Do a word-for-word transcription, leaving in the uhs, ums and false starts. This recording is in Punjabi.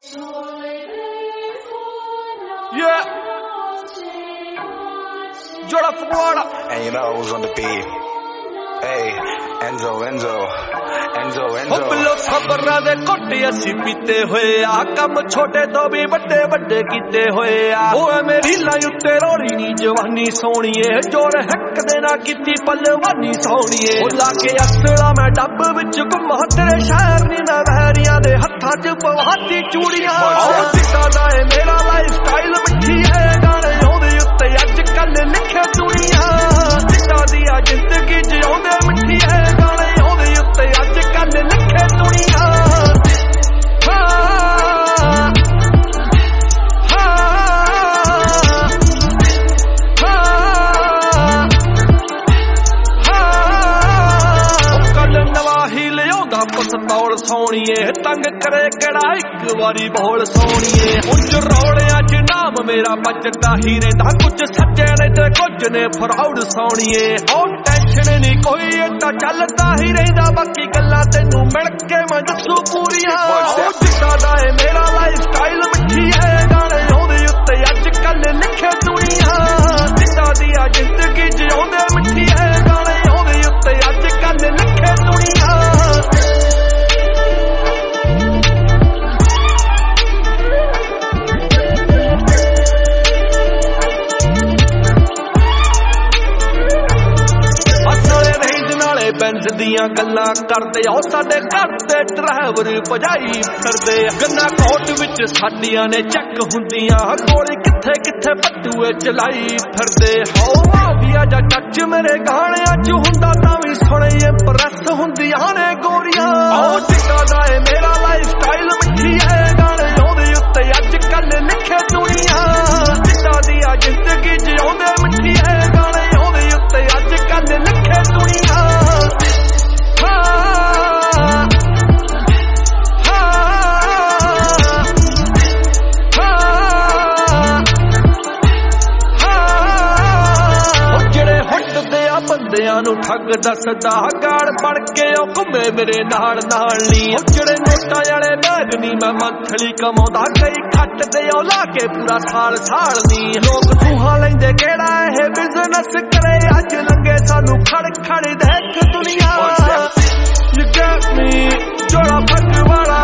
Yeah. Jordan Florida. And you know who's on the beat. Hey, Enzo, Enzo, Enzo, Enzo. ਬਲੋ ਖਬਰਾਂ ਦੇ ਕੋਟੇ ਅਸੀਂ ਪੀਤੇ ਹੋਏ ਆ ਕੰਮ ਛੋਟੇ ਤੋਂ ਵੀ ਵੱਡੇ ਵੱਡੇ ਕੀਤੇ ਹੋਏ ਆ ਓਏ ਮੇਰੀ ਲਾਈ ਉੱਤੇ ਰੋੜੀ ਨੀ ਜਵਾਨੀ ਸੋਹਣੀਏ ਜੋਰ ਹੱਕ ਦੇ ਨਾ ਕੀਤੀ ਪਲਵਾਨੀ ਸੋਹਣੀਏ ਉਹ ਲਾ ਕੇ ਅਸਲਾ ਮੈਂ ਡੱਬ ਵਿੱਚ ਘੁੰਮਾ ਤੇਰੇ ਸ਼ਹਿਰ ਨੀ ਮੈਂ ਵਹਿਰੀਆਂ ਦੇ ਹੱਥਾਂ 'ਚ ਪਵਾਤੀ ਚੂੜੀਆਂ ਉਹ ਸਿੱਕਾ ਦਾ ਏ ਮੇਰਾ ਲਾਈਫ ਸਟਾਈਲ ਮਿੱਠੀ ਹੈ ਗਾਣੇ ਉਹਦੇ ਉੱਤੇ ਅੱਜ ਕੱਲ ਲਿਖੇ ਦੁਨੀਆ ਸਿੱਕਾ ਦੀ ਆ ਜ਼ਿੰਦਗੀ ਜਿਉਂਦੇ ਮਿੱਠੀ ਹੈ ਗਾਣੇ ਉਹਦੇ ਉੱਤੇ ਅੱਜ ਕੱਲ ਲਿਖੇ ਦੁਨੀਆ ਪਸਤੌਲ ਸੋਹਣੀਏ ਤੰਗ ਕਰੇ ਕਿਹੜਾ ਇੱਕ ਵਾਰੀ ਬੋਲ ਸੋਹਣੀਏ ਉੱਚ ਰੌਲਿਆਂ 'ਚ ਨਾਮ ਮੇਰਾ ਵੱਜਦਾ ਹੀ ਰਹਿੰਦਾ ਕੁਝ ਸੱਚੇ ਨੇ ਤੇ ਕੁਝ ਨੇ ਫਰਾਉਡ ਸੋਹਣੀਏ ਉਹ ਟੈਨਸ਼ਨ ਨਹੀਂ ਕੋਈ ਏਦਾਂ ਚੱਲਦਾ ਹੀ ਰਹਿੰਦਾ ਬਾਕੀ ਗੱਲਾਂ ਤੈਨੂੰ ਮਿਲ ਕੇ ਮੈਂ ਦੱਸੂ ਪੂਰੀਆਂ ਉਹ ਜਿੱਦਾਂ ਦਾ ਏ ਮੇਰਾ ਲਾਈਫ ਸਟਾਈਲ ਮਿੱਠੀ ਹੈ ਗਾਣੇ ਉਹਦੇ ਉੱਤੇ ਅੱਜ ਕੱਲ ਲਿਖੇ ਦੁਨੀਆ ਜਿੱਦਾਂ ਦੀ ਆ ਜ਼ਿੰਦਗੀ ਜਿਉਂਦੇ ਮਿੱਠੀ ਹੈ ਗਾਣੇ ਉਹਦੇ ਉੱਤੇ ਅੱਜ ਕੱਲ ਲਿਖੇ ਦੁਨੀਆ ਬੈਂਸ ਦੀਆਂ ਗੱਲਾਂ ਕਰਦੇ ਆ ਸਾਡੇ ਘਰ ਦੇ ਡਰਾਈਵਰ ਭਜਾਈ ਫਿਰਦੇ ਆ ਗੰਨਾ ਕੋਟ ਵਿੱਚ ਸਾਡੀਆਂ ਨੇ ਚੱਕ ਹੁੰਦੀਆਂ ਗੋਲੀ ਕਿੱਥੇ ਕਿੱਥੇ ਪੱਟੂਏ ਚਲਾਈ ਫਿਰਦੇ ਹੋ ਆਵੀਆ ਜਾਂ ਟੱਚ ਮੇਰੇ ਗਾਣਿਆਂ 'ਚ ਹੁੰਦਾ ਤਾਂ ਵੀ ਸੁਣੇ ਇੰਪ੍ਰੈਸ ਹੁੰਦੀਆਂ ਨੇ ਗੋਰੀਆਂ ਉਹ ਟਿੱਕਾ ਦਾ ਏ ਮੇਰਾ ਲਾਈਫ ਸਟਾਈਲ ਮਿੱਠੀ ਹੈ ਗਾਣੇ ਉਹਦੇ ਉੱਤੇ ਅੱਜ ਕੱਲ ਲਿਖੇ ਦੁਨੀਆ ਜਿੱਦਾਂ ਦੀ ਆ ਜ਼ਿੰਦਗੀ ਜਿਉਂਦੇ ਮਿੱਠੀ ਹੈ ਗਾਣੇ ਉਹਦੇ ਉੱਤੇ ਅੱਜ ਕੱਲ ਲਿਖੇ ਦੁਨੀਆ ਬੰਦਿਆਂ ਨੂੰ ਠੱਗ ਦੱਸਦਾ ਗਾਲ ਬਣ ਕੇ ਉਹ ਘੁੰਮੇ ਮੇਰੇ ਨਾਲ ਨਾਲ ਨੀ ਉਹ ਜਿਹੜੇ ਨੋਟਾਂ ਵਾਲੇ ਬੈਗ ਨੀ ਮੈਂ ਮੰਥਲੀ ਕਮਾਉਂਦਾ ਕਈ ਖੱਟ ਦੇ ਉਹ ਲਾ ਕੇ ਪੂਰਾ ਸਾਲ ਸਾਲ ਨੀ ਲੋਕ ਤੂਹਾਂ ਲੈਂਦੇ ਕਿਹੜਾ ਇਹ ਬਿਜ਼ਨਸ ਕਰੇ ਅੱਜ ਲੰਗੇ ਸਾਨੂੰ ਖੜ ਖੜ ਦੇਖ ਦੁਨੀਆ You got me ਜੋੜਾ ਫੱਕ ਵਾਲਾ